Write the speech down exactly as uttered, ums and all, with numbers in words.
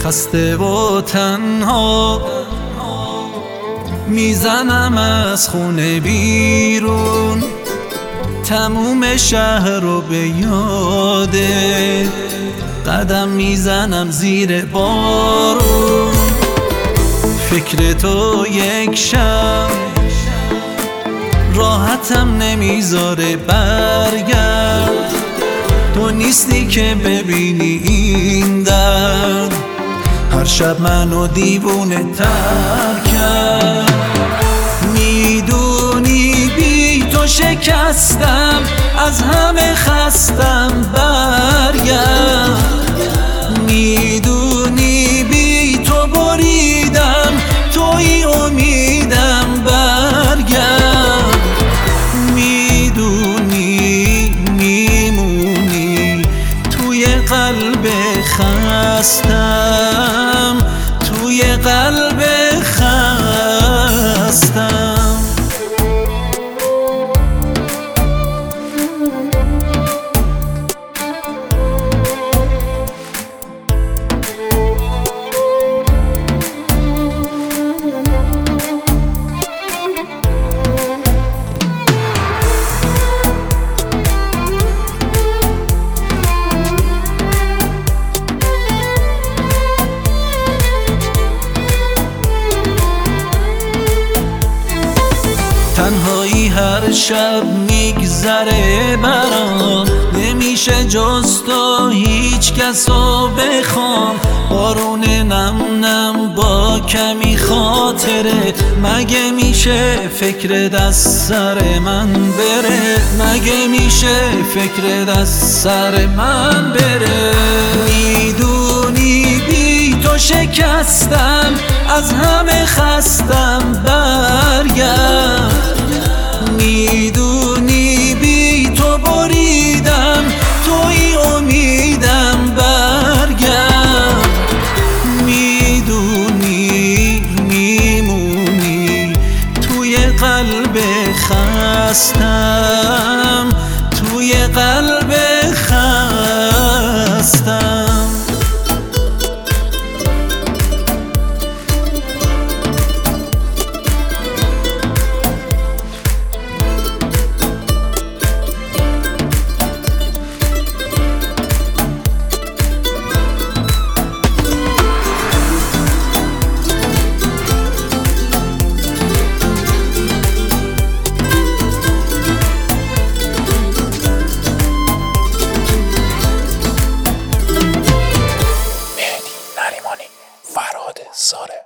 خسته و تنها میزنم از خونه بیرون، تموم شهر رو به یاده قدم میزنم زیر بارون. فکر تو یک شب راحتم نمیذاره برگرد، تو نیستی که ببینی این درد هر شب منو دیوونه تر کرد. میدونی بی تو شکستم، از همه خستم، برگرد. میدونی بی تو بریدم، توی امیدم، برگرد. میدونی میمونی توی قلب خستم، توی قلب خستم. تنهایی هر شب میگذره برام، نمیشه جز تو هیچ کسو بخوام. بارون نم نم با کمی خاطره، مگه میشه فکر دست سر من بره؟ مگه میشه فکر دست سر من بره؟ میدونی بی تو شکستم، از همه خستم، برگرد. میدونی بی تو بریدم، توی امیدم، برگرد. میدونی میمونی توی قلب خستم، توی قلب خستم. فرهاد ساره.